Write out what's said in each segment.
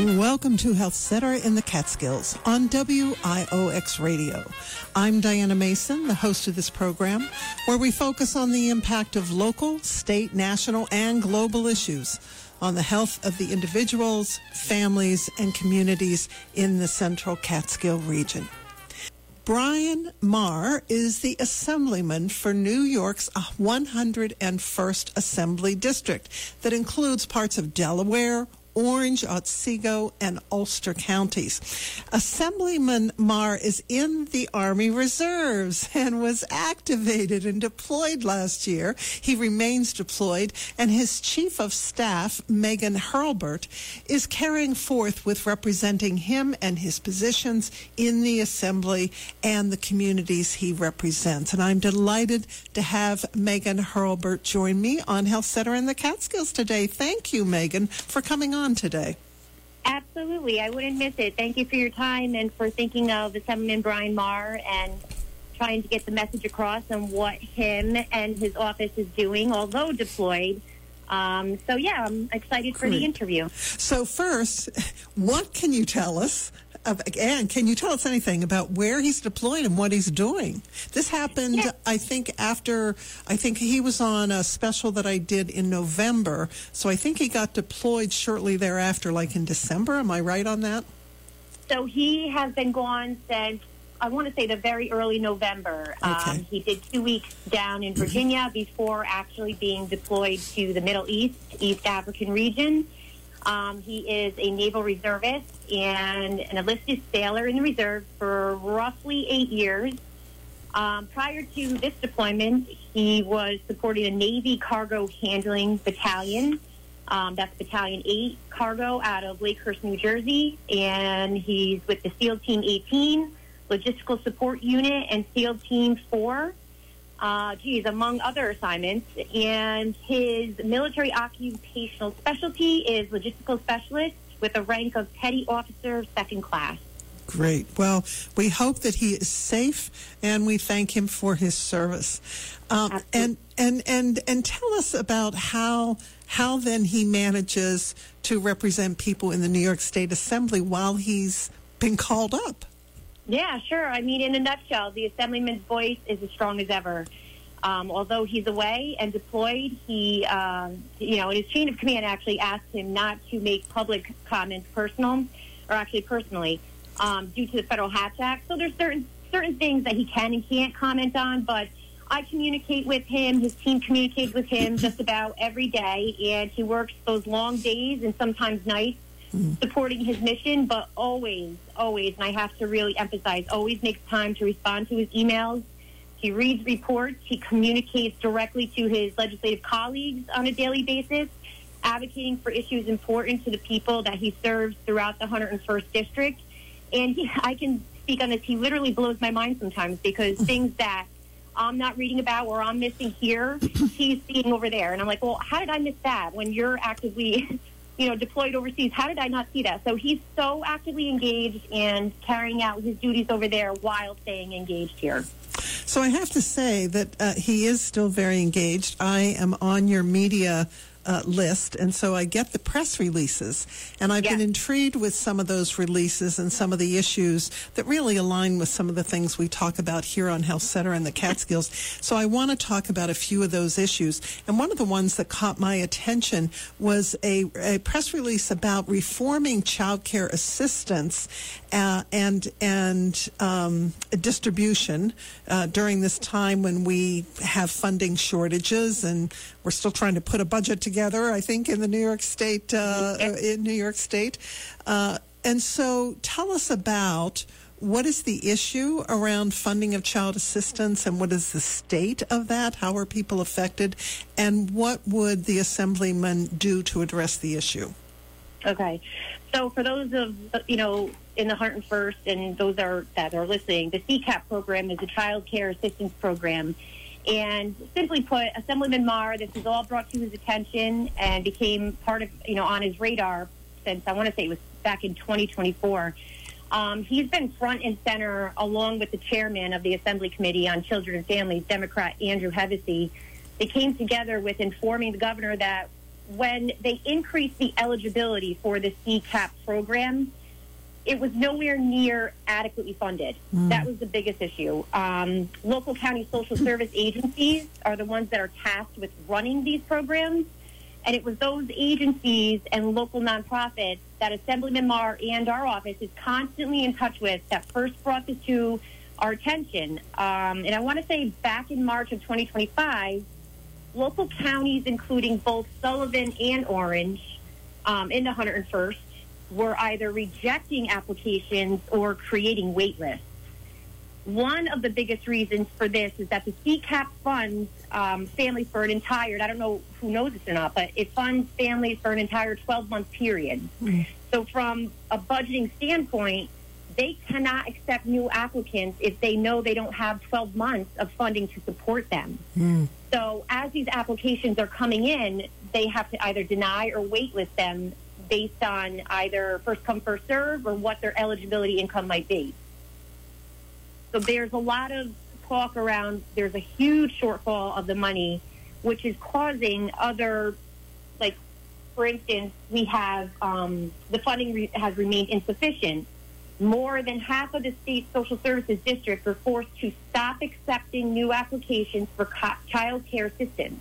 Welcome to Health Center in the Catskills on WIOX Radio. I'm Diana Mason, the host of this program, where we focus on the impact of local, state, national, and global issues on the health of the individuals, families, and communities in the Central Catskill region. Brian Marr is the assemblyman for New York's 101st Assembly District that includes parts of Delaware, Orange, Otsego, and Ulster counties. Assemblyman Marr is in the Army Reserves and was activated and deployed last year. He remains deployed, and his Chief of Staff, Megan Hurlbert, is carrying forth with representing him and his positions in the Assembly and the communities he represents. And I'm delighted to have Megan Hurlbert join me on Health Center in the Catskills today. Thank you, Megan, for coming on today. Absolutely. I wouldn't miss it. Thank you for your time and for thinking of Assemblyman Brian Marr and trying to get the message across on what him and his office is doing, although deployed. I'm excited for the interview. So first, what can you tell us? And can you tell us anything about where he's deployed and what he's doing? This happened, I think he was on a special that I did in November. So I think he got deployed shortly thereafter, like in December. Am I right on that? So he has been gone since, I want to say, the very early November. Okay. He did 2 weeks down in Virginia before actually being deployed to the Middle East African region. He is a naval reservist and an enlisted sailor in the reserve for roughly 8 years. Prior to this deployment, he was supporting a Navy cargo handling battalion. That's Battalion 8 cargo out of Lakehurst, New Jersey. And he's with the SEAL Team 18, Logistical Support Unit, and SEAL Team 4. Among other assignments. And his military occupational specialty is logistical specialist with a rank of petty officer, second class. Great. Well, we hope that he is safe, and we thank him for his service. And tell us about how then he manages to represent people in the New York State Assembly while he's been called up. Yeah, sure. I mean, in a nutshell, the Assemblyman's voice is as strong as ever. Although he's away and deployed, he, his chain of command actually asked him not to make public comments personally, due to the Federal Hatch Act. So there's certain things that he can and can't comment on, but I communicate with him. His team communicates with him just about every day, and he works those long days and sometimes nights supporting his mission, but always, and I have to really emphasize, always makes time to respond to his emails. He reads reports. He communicates directly to his legislative colleagues on a daily basis, advocating for issues important to the people that he serves throughout the 101st District. And I can speak on this. He literally blows my mind sometimes because things that I'm not reading about or I'm missing here, he's seeing over there. And I'm like, well, how did I miss that when you're actively deployed overseas? How did I not see that? So he's so actively engaged and carrying out his duties over there while staying engaged here. So I have to say that he is still very engaged. I am on your media list, and so I get the press releases, and I've been intrigued with some of those releases and some of the issues that really align with some of the things we talk about here on Health Center in the Catskills. So I want to talk about a few of those issues, and one of the ones that caught my attention was a press release about reforming child care assistance and distribution during this time when we have funding shortages, and we're still trying to put a budget together, I think, in the New York State, and so tell us about what is the issue around funding of child assistance, and what is the state of that? How are people affected, and what would the Assemblyman do to address the issue? Okay. So for those of, in the 101st and those that are listening, the CCAP program is a child care assistance program. And simply put, Assemblyman Marr, this is all brought to his attention and became part of, on his radar since, I want to say it was back in 2024. He's been front and center along with the chairman of the Assembly Committee on Children and Families, Democrat Andrew Hevesy. They came together with informing the governor that when they increased the eligibility for the CCAP program, it was nowhere near adequately funded. That was the biggest issue. Local county social service agencies are the ones that are tasked with running these programs. And it was those agencies and local nonprofits that Assemblyman Mar and our office is constantly in touch with that first brought this to our attention. And I want to say back in March of 2025, local counties, including both Sullivan and Orange, in the 101st, were either rejecting applications or creating wait lists. One of the biggest reasons for this is that the CCAP funds families for an entire, I don't know who knows this or not, but it funds families for an entire 12-month period. So from a budgeting standpoint, they cannot accept new applicants if they know they don't have 12 months of funding to support them. So as these applications are coming in, they have to either deny or waitlist them based on either first come, first serve or what their eligibility income might be. So there's a lot of talk around, there's a huge shortfall of the money, which is causing other, like, for instance, we have the funding has remained insufficient. More than half of the state social services districts were forced to stop accepting new applications for child care assistance.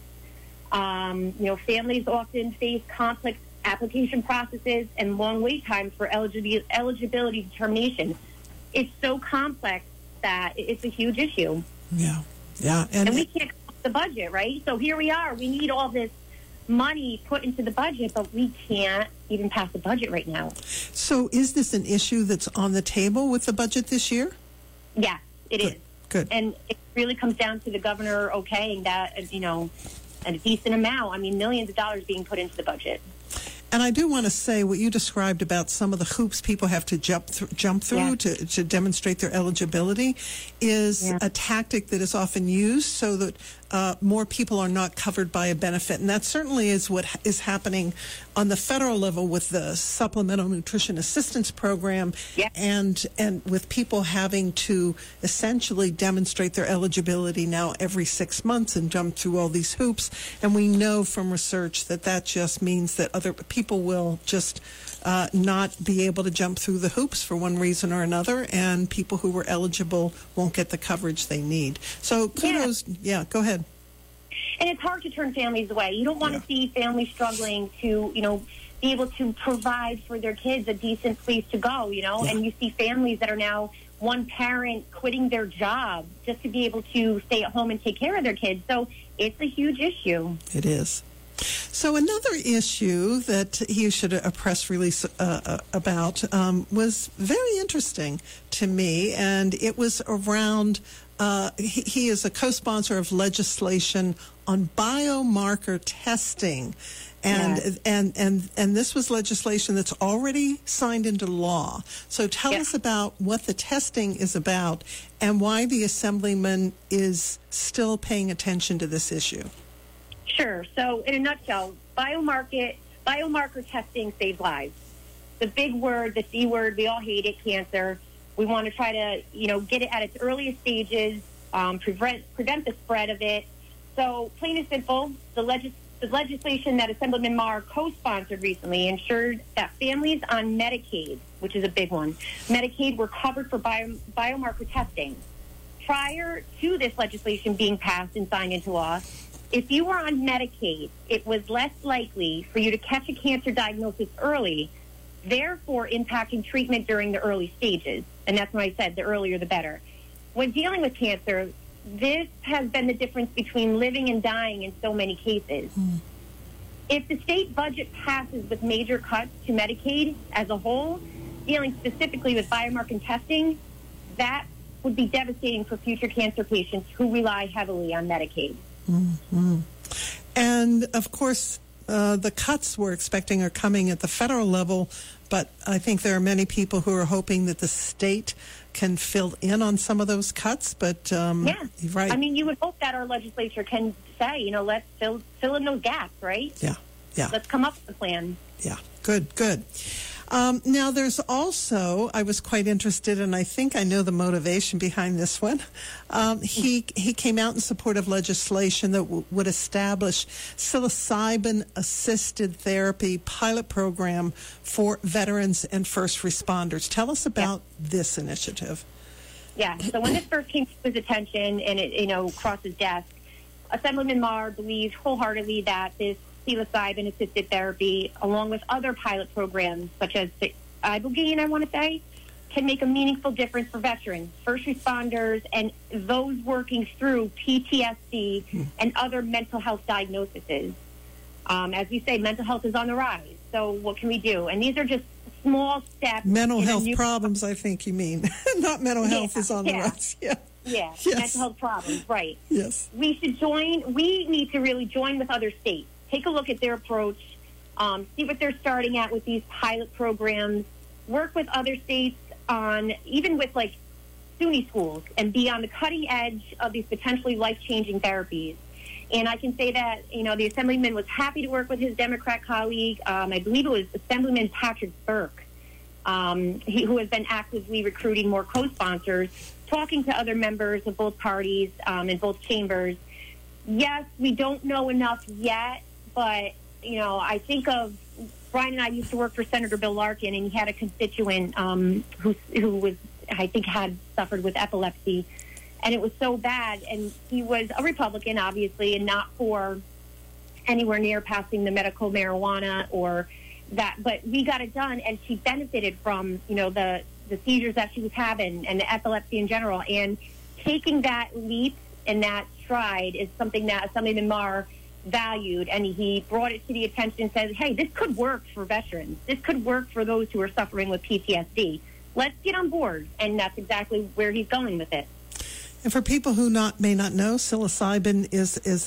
Families often face complex application processes and long wait times for eligibility determination. It's so complex that it's a huge issue. Yeah. And we can't come up with the budget, right? So here we are. We need all this money put into the budget, but we can't even pass the budget right now. So is this an issue that's on the table with the budget this year? Yes, it is. Good. And it really comes down to the governor okaying that, a decent amount. I mean, millions of dollars being put into the budget. And I do want to say what you described about some of the hoops people have to jump through to demonstrate their eligibility is a tactic that is often used so that more people are not covered by a benefit. And that certainly is what is happening on the federal level with the Supplemental Nutrition Assistance Program and with people having to essentially demonstrate their eligibility now every 6 months and jump through all these hoops. And we know from research that just means that other people will just not be able to jump through the hoops for one reason or another, and people who were eligible won't get the coverage they need. So kudos. Yeah, go ahead. And it's hard to turn families away. You don't want to see families struggling to, be able to provide for their kids a decent place to go, and you see families that are now one parent quitting their job just to be able to stay at home and take care of their kids. So it's a huge issue. It is. So another issue that he issued a press release about was very interesting to me, and it was around, he is a co-sponsor of legislation on biomarker testing. And this was legislation that's already signed into law. So tell us about what the testing is about and why the Assemblyman is still paying attention to this issue. Sure. So in a nutshell, biomarker testing saves lives. The big word, the C word, we all hate it, cancer. We want to try to, get it at its earliest stages, prevent the spread of it. So plain and simple, the legislation that Assemblyman Mar co-sponsored recently ensured that families on Medicaid, which is a big one, Medicaid were covered for biomarker testing. Prior to this legislation being passed and signed into law, if you were on Medicaid, it was less likely for you to catch a cancer diagnosis early, therefore impacting treatment during the early stages. And that's why I said the earlier the better. When dealing with cancer, this has been the difference between living and dying in so many cases. If the state budget passes with major cuts to Medicaid as a whole, dealing specifically with biomarker testing, that would be devastating for future cancer patients who rely heavily on Medicaid. And, of course, the cuts we're expecting are coming at the federal level, but I think there are many people who are hoping that the state can fill in on some of those cuts. But, right. I mean, you would hope that our legislature can say, let's fill in those gaps, right? Yeah. Let's come up with a plan. Yeah, good. Now, there's also, I was quite interested, and I think I know the motivation behind this one. He came out in support of legislation that would establish psilocybin-assisted therapy pilot program for veterans and first responders. Tell us about this initiative. Yeah, so when this first came to his attention and it, crossed his desk, Assemblyman Maher believes wholeheartedly that this psilocybin-assisted therapy, along with other pilot programs such as Ibogaine, I want to say, can make a meaningful difference for veterans, first responders, and those working through PTSD and other mental health diagnoses. As we say, mental health is on the rise. So what can we do? And these are just small steps. Mental health problems, I think you mean. Not mental health is on the rise. Yeah. Yeah, yes. Mental health problems, right. Yes. We need to really join with other states. Take a look at their approach, see what they're starting at with these pilot programs, work with other states on, even with like SUNY schools, and be on the cutting edge of these potentially life-changing therapies. And I can say that, the Assemblyman was happy to work with his Democrat colleague. I believe it was Assemblyman Patrick Burke, who has been actively recruiting more co-sponsors, talking to other members of both parties in both chambers. Yes, we don't know enough yet, but, I think of Brian and I used to work for Senator Bill Larkin, and he had a constituent who was, I think, had suffered with epilepsy, and it was so bad. And he was a Republican, obviously, and not for anywhere near passing the medical marijuana or that. But we got it done, and she benefited from, the seizures that she was having and the epilepsy in general. And taking that leap and that stride is something that Assemblyman Maher valued, and he brought it to the attention and said, hey, this could work for veterans. This could work for those who are suffering with PTSD. Let's get on board, and that's exactly where he's going with it. And for people who may not know, psilocybin is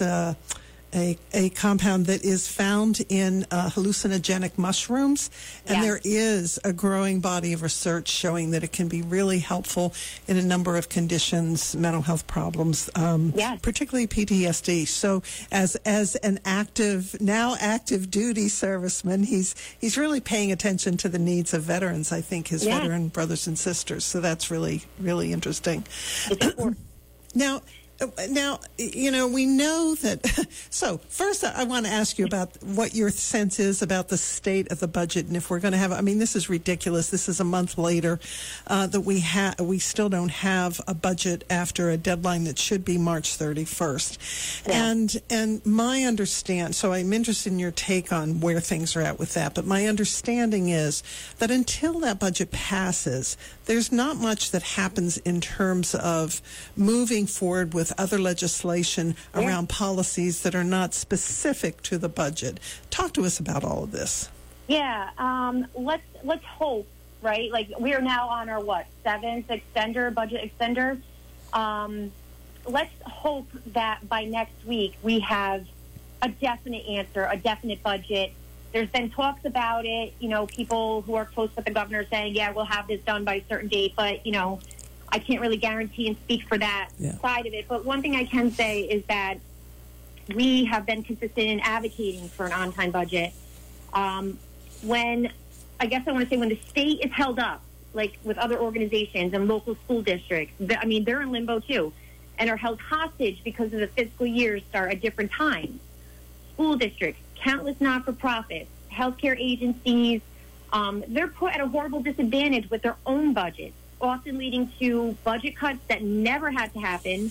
a compound that is found in hallucinogenic mushrooms, and there is a growing body of research showing that it can be really helpful in a number of conditions, mental health problems, particularly PTSD. So as an active duty serviceman, he's really paying attention to the needs of veterans, I think, his veteran brothers and sisters. So that's really, really interesting. Now, we know that. So first, I want to ask you about what your sense is about the state of the budget, and if we're going to have. I mean, this is ridiculous. This is a month later that we still don't have a budget after a deadline that should be March 31st. Yeah. And my understand. So I'm interested in your take on where things are at with that. But my understanding is that until that budget passes, there's not much that happens in terms of moving forward with other legislation around policies that are not specific to the budget. Talk to us about all of this. Yeah, let's hope, right? Like, we are now on our seventh budget extender. Let's hope that by next week we have a definite answer, a definite budget. There's been talks about it. People who are close with the governor saying, "Yeah, we'll have this done by a certain date," but I can't really guarantee and speak for that side of it. But one thing I can say is that we have been consistent in advocating for an on-time budget. When the state is held up, like with other organizations and local school districts, they're in limbo too, and are held hostage because of the fiscal years start at different times. School districts, countless not-for-profits, healthcare agencies, they're put at a horrible disadvantage with their own budgets, often leading to budget cuts that never had to happen.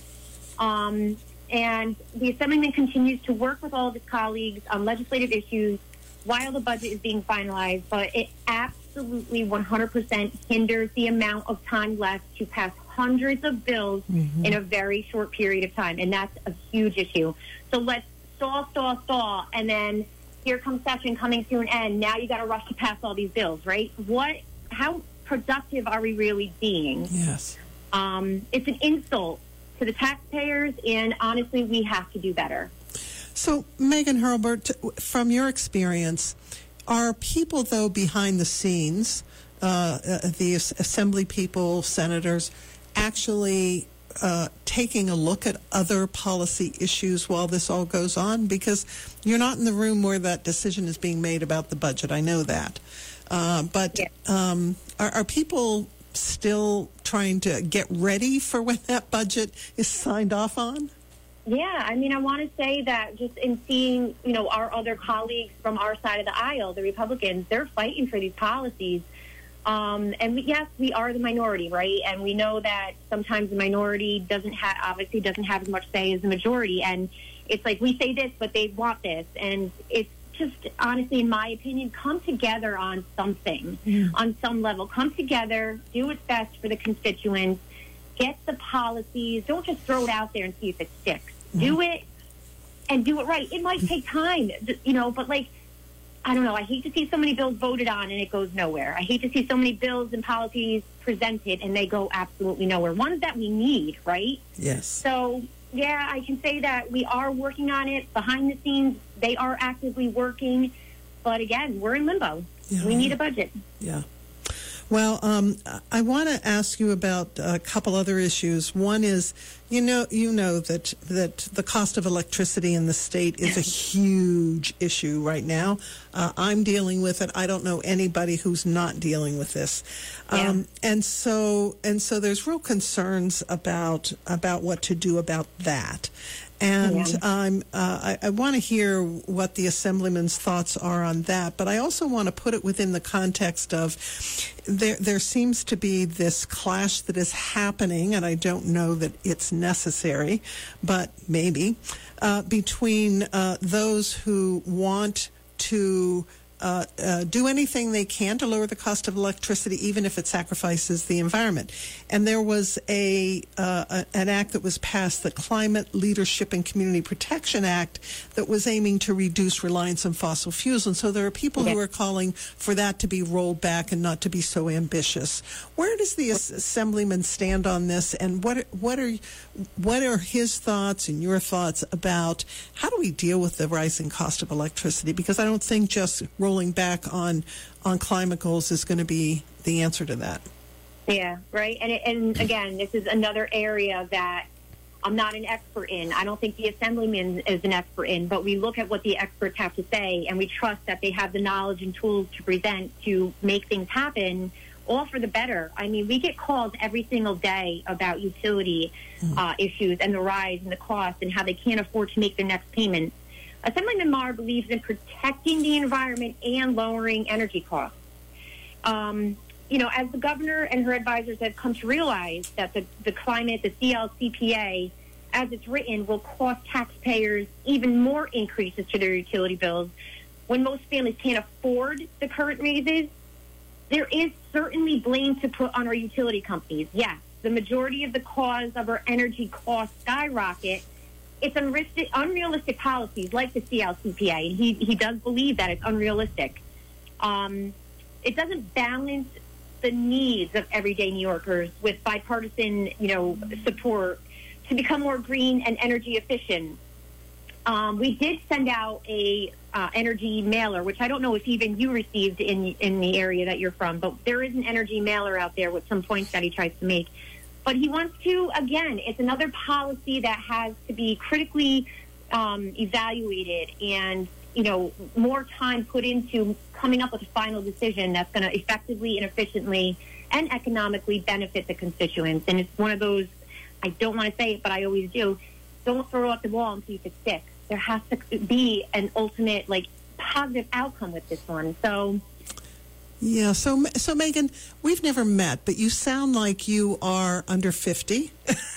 And the Assemblyman continues to work with all of his colleagues on legislative issues while the budget is being finalized, but it absolutely 100% hinders the amount of time left to pass hundreds of bills in a very short period of time, and that's a huge issue. So let's stall, and then here comes session coming to an end. Now you got to rush to pass all these bills, right? How productive are we really being? Yes. It's an insult to the taxpayers, and honestly, we have to do better. So, Megan Hurlburt, from your experience, are people, though, behind the scenes, the assembly people, senators, actually taking a look at other policy issues while this all goes on? Because you're not in the room where that decision is being made about the budget. I know that. But are people still trying to get ready for when that budget is signed off on? Yeah, I mean, I want to say that just in seeing, our other colleagues from our side of the aisle, the Republicans, they're fighting for these policies. And yes, we are the minority, right? And we know that sometimes the minority doesn't have as much say as the majority. And it's like we say this, but they want this. And it's just, honestly, in my opinion, come together on something, on some level. Come together, do what's best for the constituents, get the policies. Don't just throw it out there and see if it sticks. Do it and do it right. It might take time, but I don't know. I hate to see so many bills voted on and it goes nowhere. I hate to see so many bills and policies presented and they go absolutely nowhere. Ones that we need, right? Yes. So, yeah, I can say that we are working on it behind the scenes. They are actively working. But again, we're in limbo. Yeah. We need a budget. Yeah. Well, I want to ask you about a couple other issues. One is, you know that the cost of electricity in the state is a huge issue right now. I'm dealing with it. I don't know anybody who's not dealing with this. And so there's real concerns about what to do about that. And I want to hear what the Assemblyman's thoughts are on that. But I also want to put it within the context of there seems to be this clash that is happening, and I don't know that it's necessary, but maybe, between those who want to do anything they can to lower the cost of electricity, even if it sacrifices the environment. And there was an act that was passed, the Climate Leadership and Community Protection Act, that was aiming to reduce reliance on fossil fuels. And so there are people who are calling for that to be rolled back and not to be so ambitious. Where does the Assemblyman stand on this, and what are his thoughts and your thoughts about how do we deal with the rising cost of electricity? Because I don't think just rolling back on climate goals is going to be the answer to that. Yeah, right. And again, this is another area that I'm not an expert in. I don't think the Assemblyman is an expert in, but we look at what the experts have to say, and we trust that they have the knowledge and tools to present to make things happen, all for the better. I mean, we get calls every single day about utility issues and the rise in the cost and how they can't afford to make their next payment. Assemblyman Mar believes in protecting the environment and lowering energy costs. As the governor and her advisors have come to realize that the climate, the CLCPA, as it's written, will cost taxpayers even more increases to their utility bills when most families can't afford the current raises. There is certainly blame to put on our utility companies. Yes, the majority of the cause of our energy costs skyrocket. It's unrealistic policies like the CLCPA, and he does believe that it's unrealistic. It doesn't balance the needs of everyday New Yorkers with bipartisan, support to become more green and energy efficient. We did send out a energy mailer, which I don't know if even you received in the area that you're from, but there is an energy mailer out there with some points that he tries to make. But he wants to, again, it's another policy that has to be critically evaluated and, more time put into coming up with a final decision that's going to effectively and efficiently and economically benefit the constituents. And it's one of those, I don't want to say it, but I always do, don't throw it at the wall and see if it sticks. There has to be an ultimate, positive outcome with this one. So... Yeah, so Megan, we've never met, but you sound like you are under 50.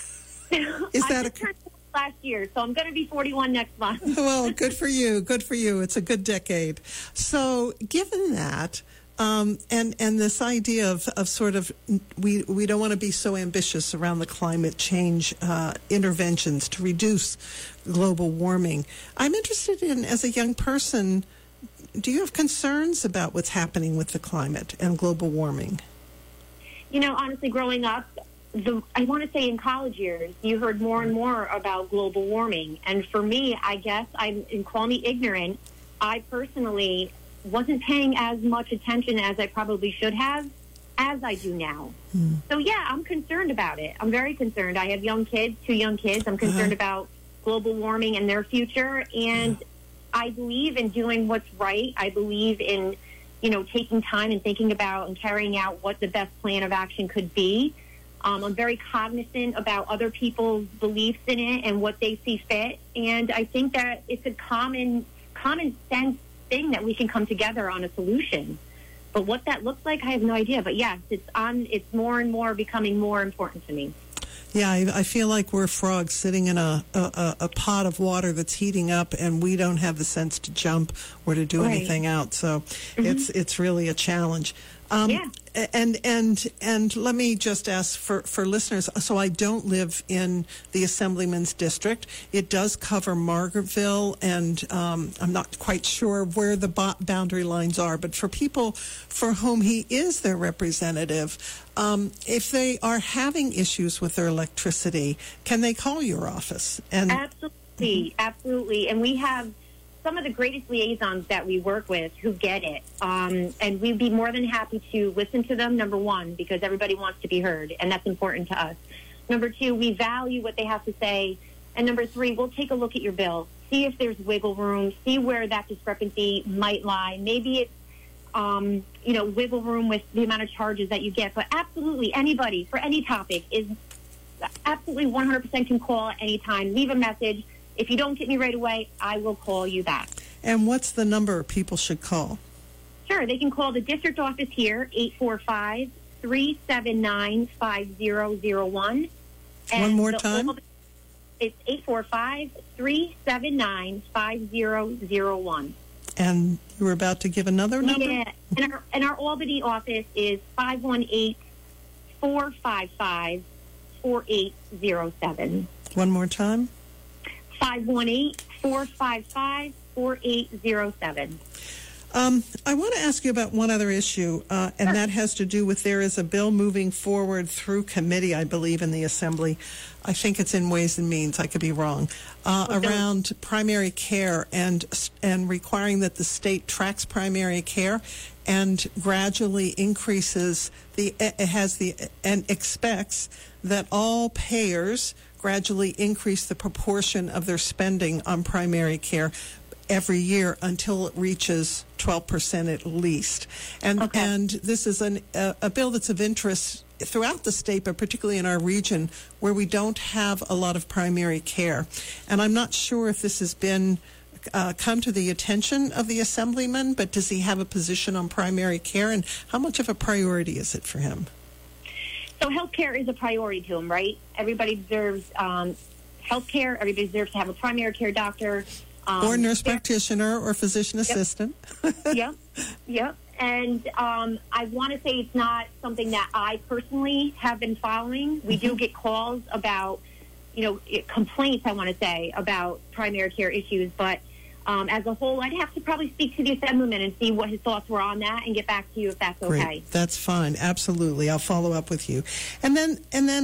Is that last year, so I'm going to be 41 next month. Well, good for you. Good for you. It's a good decade. So, given that, and this idea of sort of we don't want to be so ambitious around the climate change interventions to reduce global warming. I'm interested in, as a young person, do you have concerns about what's happening with the climate and global warming? Honestly, growing up, I want to say in college years, you heard more and more about global warming. And for me, I guess, and call me ignorant, I personally wasn't paying as much attention as I probably should have as I do now. So, yeah, I'm concerned about it. I'm very concerned. I have two young kids. I'm concerned about global warming and their future. And I believe in doing what's right. I believe in taking time and thinking about and carrying out what the best plan of action could be. I'm very cognizant about other people's beliefs in it and what they see fit. And I think that it's a common sense thing that we can come together on a solution. But what that looks like, I have no idea. But yes, it's more and more becoming more important to me. Yeah, I feel like we're frogs sitting in a pot of water that's heating up, and we don't have the sense to jump or to do anything out. So it's really a challenge. And let me just ask for listeners. So I don't live in the Assemblyman's district. It does cover Margaretville, and I'm not quite sure where the boundary lines are. But for people for whom he is their representative, if they are having issues with their electricity, can they call your office? And absolutely. And we have some of the greatest liaisons that we work with who get it. And we'd be more than happy to listen to them, number one, because everybody wants to be heard, and that's important to us. Number two, we value what they have to say. And number three, we'll take a look at your bill, see if there's wiggle room, see where that discrepancy might lie. Maybe it's, wiggle room with the amount of charges that you get. But absolutely, anybody, for any topic, is absolutely 100% can call at any time, leave a message. If you don't get me right away, I will call you back. And what's the number people should call? Sure. They can call the district office here, 845-379-5001. One more time? It's 845-379-5001. And you were about to give another number? Yeah. And our Albany office is 518-455-4807. One more time? 518-455-4807. I want to ask you about one other issue, and that has to do with there is a bill moving forward through committee, I believe, in the Assembly. I think it's in Ways and Means. I could be wrong. Around primary care and requiring that the state tracks primary care and gradually increases and expects that all payers gradually increase the proportion of their spending on primary care every year until it reaches 12% at least. And this is a bill that's of interest throughout the state, but particularly in our region where we don't have a lot of primary care. And I'm not sure if this has been come to the attention of the Assemblyman, but does he have a position on primary care, and how much of a priority is it for him? So healthcare is a priority to him, right? Everybody deserves healthcare. Everybody deserves to have a primary care doctor. Or nurse practitioner or physician assistant. Yep. And I want to say it's not something that I personally have been following. We do get calls about, complaints, I want to say, about primary care issues. But as a whole, I'd have to probably speak to the Assemblyman and see what his thoughts were on that and get back to you if that's okay. Great. That's fine. Absolutely. I'll follow up with you. And then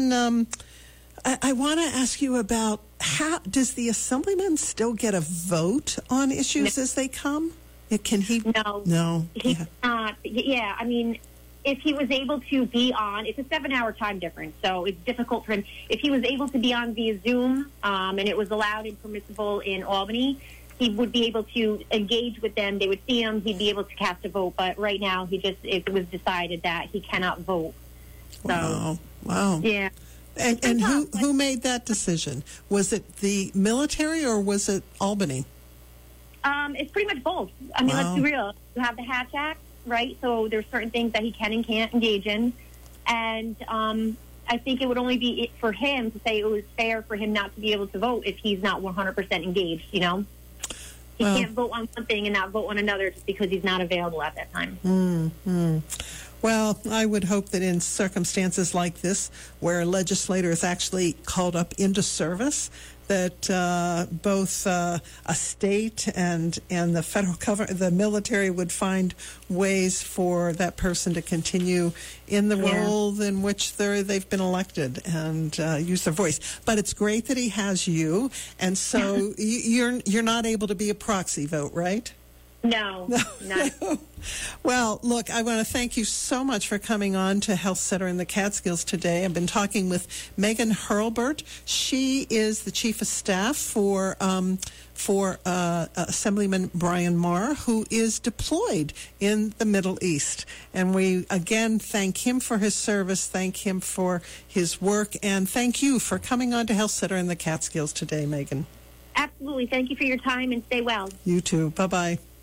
I want to ask you about how does the Assemblyman still get a vote on issues as they come? Can he? No. He's not. Yeah, I mean, if he was able to be on, it's a 7-hour time difference, so it's difficult for him. If he was able to be on via Zoom, and it was allowed and permissible in Albany, he would be able to engage with them. They would see him. He'd be able to cast a vote. But right now, it was decided that he cannot vote. So, wow. Yeah. And who made that decision? Was it the military or was it Albany? It's pretty much both. I mean, let's be real. You have the Hatch Act, right? So there's certain things that he can and can't engage in. And I think it would only be for him to say it was fair for him not to be able to vote if he's not 100% engaged, He can't vote on one thing and not vote on another just because he's not available at that time. Mm-hmm. Well, I would hope that in circumstances like this, where a legislator is actually called up into service, that both a state and the federal government, the military, would find ways for that person to continue in the role in which they've been elected and use their voice. But it's great that he has you, and so you're not able to be a proxy vote, right? No, not. Well, look, I want to thank you so much for coming on to Health Center in the Catskills today. I've been talking with Megan Hurlbert. She is the Chief of Staff for for Assemblyman Brian Maher, who is deployed in the Middle East. And we again thank him for his service, thank him for his work, and thank you for coming on to Health Center in the Catskills today, Megan. Absolutely. Thank you for your time, and stay well. You too. Bye-bye.